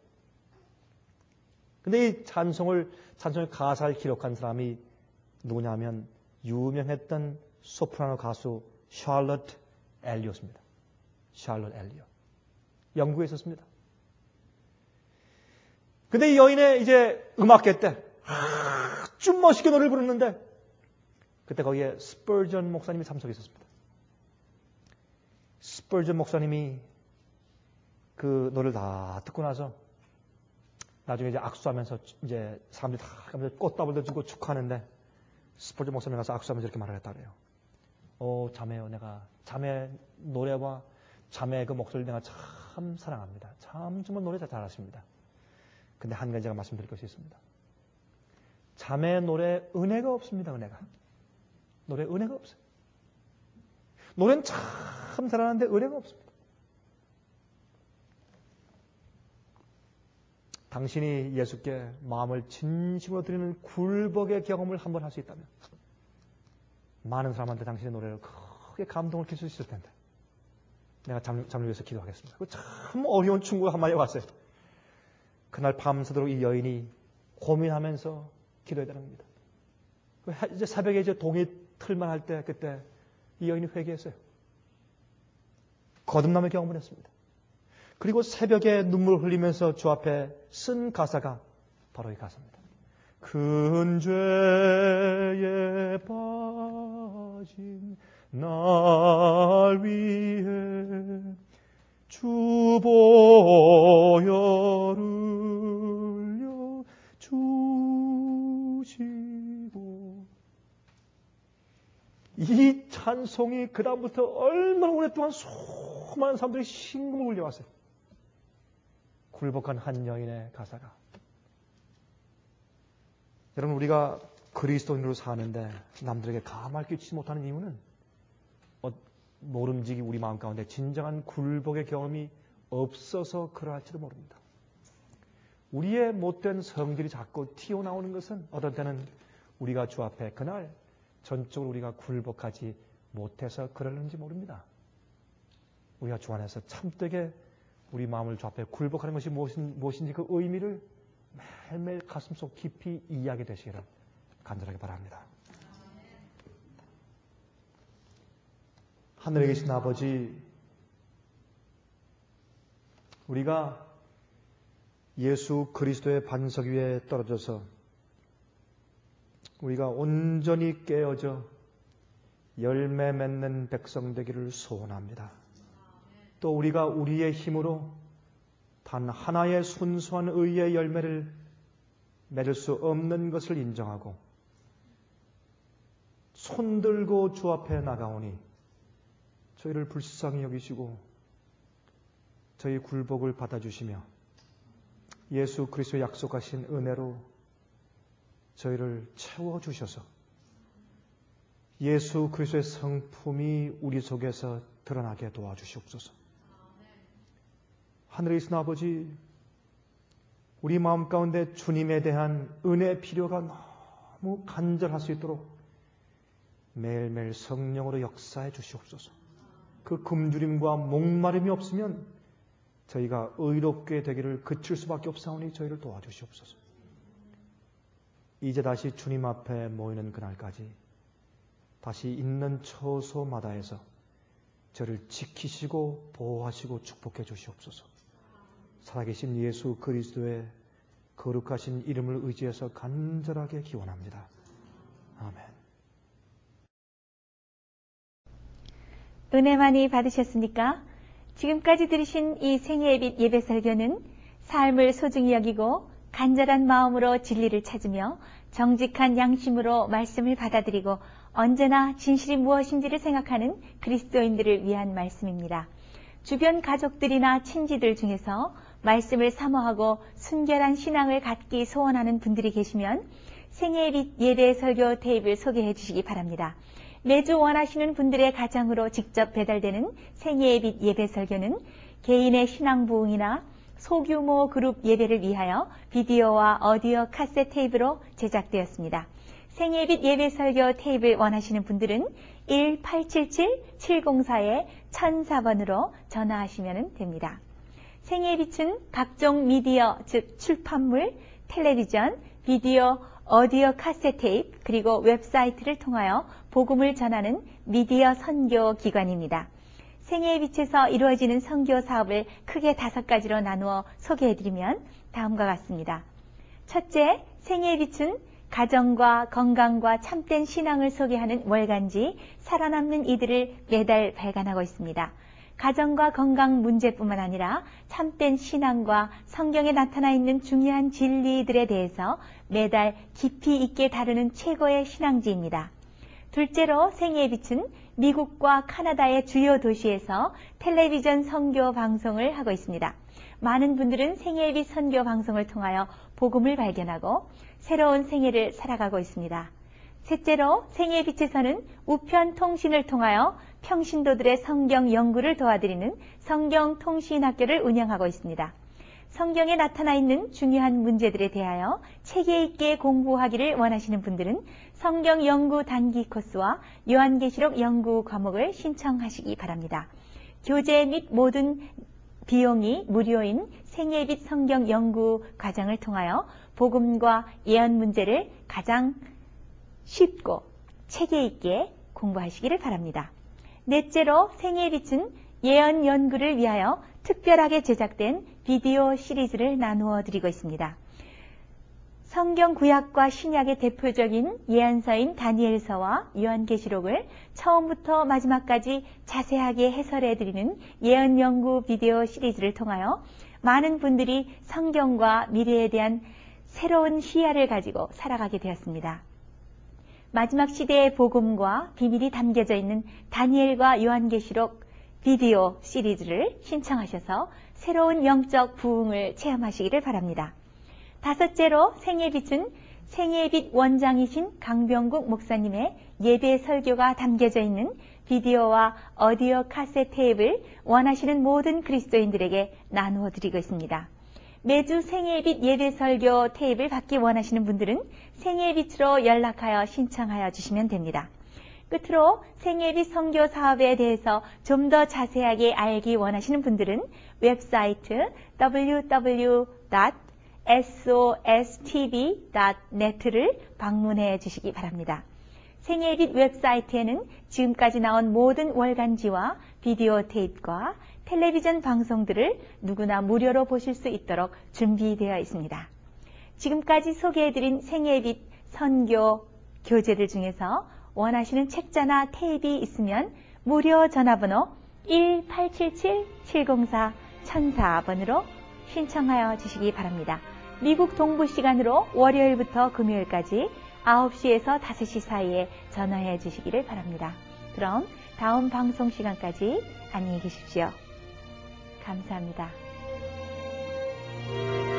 근데 이 찬송을, 찬송의 가사를 기록한 사람이 누구냐면 유명했던 소프라노 가수 샬럿 엘리엇입니다. 샬럿 엘리엇. 영국에 있었습니다. 근데 이 여인의 이제 음악회 때 아주 멋있게 노래를 부르는데 그때 거기에 스퍼전 목사님이 참석했었습니다. 스퍼전 목사님이 그 노래를 다 듣고 나서 나중에 이제 악수하면서 이제 사람들이 다 가면서 꽃다발도 주고 축하하는데 스퍼전 목사님이 가서 악수하면서 이렇게 말을 했다 그래요. 오, 자매요. 내가 자매 노래와 자매 그 목소리를 내가 참 사랑합니다. 참 정말 노래 잘 잘하십니다. 근데 한 가지 제가 말씀드릴 것이 있습니다. 자매 노래 은혜가 없습니다. 은혜가. 노래 은혜가 없어요. 노래는 참 잘하는데 은혜가 없습니다. 당신이 예수께 마음을 진심으로 드리는 굴복의 경험을 한번 할 수 있다면 많은 사람한테 당신의 노래를 크게 감동을 줄 수 있을 텐데 내가 장를 위해서 기도하겠습니다. 참 어려운 충고가 한마디 왔어요. 그날 밤새도록 이 여인이 고민하면서 기도해야 됩니다. 이제 새벽에 이제 동이 틀만 할 때 그때 이 여인이 회개했어요. 거듭남의 경험을 했습니다. 그리고 새벽에 눈물을 흘리면서 주 앞에 쓴 가사가 바로 이 가사입니다. 큰 죄에 빠진 날 위해 주 보혈 흘려 주시고 이 찬송이 그 다음부터 얼마나 오랫동안 수많은 사람들이 심금을 울려왔어요. 굴복한 한 여인의 가사가. 여러분 우리가 그리스도인으로 사는데 남들에게 감을 끼치지 못하는 이유는 모름지기 우리 마음 가운데 진정한 굴복의 경험이 없어서 그러할지도 모릅니다. 우리의 못된 성질이 자꾸 튀어나오는 것은 어떤 때는 우리가 주 앞에 그날 전적으로 우리가 굴복하지 못해서 그러는지 모릅니다. 우리가 주 안에서 참되게 우리 마음을 주 앞에 굴복하는 것이 무엇인지 그 의미를 매일매일 가슴속 깊이 이해하게 되시기를 간절하게 바랍니다. 하늘에 계신 아버지, 우리가 예수 그리스도의 반석 위에 떨어져서 우리가 온전히 깨어져 열매 맺는 백성 되기를 소원합니다. 또 우리가 우리의 힘으로 단 하나의 순수한 의의 열매를 맺을 수 없는 것을 인정하고 손들고 주 앞에 나가오니 저희를 불쌍히 여기시고 저희 굴복을 받아주시며 예수 그리스도 약속하신 은혜로 저희를 채워주셔서 예수 그리스도의 성품이 우리 속에서 드러나게 도와주시옵소서. 하늘에 계신 아버지, 우리 마음 가운데 주님에 대한 은혜의 필요가 너무 간절할 수 있도록 매일매일 성령으로 역사해 주시옵소서. 그 굶주림과 목마름이 없으면 저희가 의롭게 되기를 그칠 수밖에 없사오니 저희를 도와주시옵소서. 이제 다시 주님 앞에 모이는 그날까지 다시 있는 처소마다에서 저를 지키시고 보호하시고 축복해 주시옵소서. 살아계신 예수 그리스도의 거룩하신 이름을 의지해서 간절하게 기원합니다. 아멘. 은혜 많이 받으셨습니까? 지금까지 들으신 이 생애의 빛 예배 설교는 삶을 소중히 여기고 간절한 마음으로 진리를 찾으며 정직한 양심으로 말씀을 받아들이고 언제나 진실이 무엇인지를 생각하는 그리스도인들을 위한 말씀입니다. 주변 가족들이나 친지들 중에서 말씀을 사모하고 순결한 신앙을 갖기 소원하는 분들이 계시면 생애의 빛 예배 설교 테이프를 소개해 주시기 바랍니다. 매주 원하시는 분들의 가정으로 직접 배달되는 생애의 빛 예배 설교는 개인의 신앙 부흥이나 소규모 그룹 예배를 위하여 비디오와 오디오 카세트 테이프로 제작되었습니다. 생애의 빛 예배 설교 테이프 원하시는 분들은 일팔칠칠 칠공사 천사 번으로 전화하시면 됩니다. 생애의 빛은 각종 미디어, 즉 출판물, 텔레비전, 비디오, 오디오 카세트 테이프, 그리고 웹사이트를 통하여 복음을 전하는 미디어 선교 기관입니다. 생애의 빛에서 이루어지는 선교 사업을 크게 다섯 가지로 나누어 소개해드리면 다음과 같습니다. 첫째, 생애의 빛은 가정과 건강과 참된 신앙을 소개하는 월간지 살아남는 이들을 매달 발간하고 있습니다. 가정과 건강 문제뿐만 아니라 참된 신앙과 성경에 나타나 있는 중요한 진리들에 대해서 매달 깊이 있게 다루는 최고의 신앙지입니다. 둘째로 생애의 빛은 미국과 카나다의 주요 도시에서 텔레비전 선교 방송을 하고 있습니다. 많은 분들은 생애의 빛 선교 방송을 통하여 복음을 발견하고 새로운 생애를 살아가고 있습니다. 셋째로 생애의 빛에서는 우편 통신을 통하여 평신도들의 성경 연구를 도와드리는 성경통신학교를 운영하고 있습니다. 성경에 나타나 있는 중요한 문제들에 대하여 체계 있게 공부하기를 원하시는 분들은 성경 연구 단기 코스와 요한계시록 연구 과목을 신청하시기 바랍니다. 교재 및 모든 비용이 무료인 생애의 빛 성경 연구 과정을 통하여 복음과 예언 문제를 가장 쉽고 체계 있게 공부하시기를 바랍니다. 넷째로 생애의 빛은 예언 연구를 위하여 특별하게 제작된 비디오 시리즈를 나누어 드리고 있습니다. 성경 구약과 신약의 대표적인 예언서인 다니엘서와 요한계시록을 처음부터 마지막까지 자세하게 해설해 드리는 예언 연구 비디오 시리즈를 통하여 많은 분들이 성경과 미래에 대한 새로운 시야를 가지고 살아가게 되었습니다. 마지막 시대의 복음과 비밀이 담겨져 있는 다니엘과 요한계시록 비디오 시리즈를 신청하셔서 새로운 영적 부흥을 체험하시기를 바랍니다. 다섯째로 생애의 빛은 생애의 빛 원장이신 강병국 목사님의 예배 설교가 담겨져 있는 비디오와 오디오 카세트 테이프를 원하시는 모든 그리스도인들에게 나누어 드리고 있습니다. 매주 생애의 빛 예배 설교 테이프를 받기 원하시는 분들은 생애의 빛으로 연락하여 신청하여 주시면 됩니다. 끝으로 생애의 빛 선교 사업에 대해서 좀 더 자세하게 알기 원하시는 분들은 웹사이트 더블유 더블유 더블유 닷 에스 오 에스 티 비 닷 넷을 방문해 주시기 바랍니다. 생애의 빛 웹사이트에는 지금까지 나온 모든 월간지와 비디오 테이프와 텔레비전 방송들을 누구나 무료로 보실 수 있도록 준비되어 있습니다. 지금까지 소개해드린 생애의 빛 선교 교재들 중에서 원하시는 책자나 테이프가 있으면 무료 전화번호 일팔칠칠 칠공사 천사 번으로 신청하여 주시기 바랍니다. 미국 동부 시간으로 월요일부터 금요일까지 아홉 시에서 다섯 시 사이에 전화해 주시기를 바랍니다. 그럼 다음 방송 시간까지 안녕히 계십시오. 감사합니다.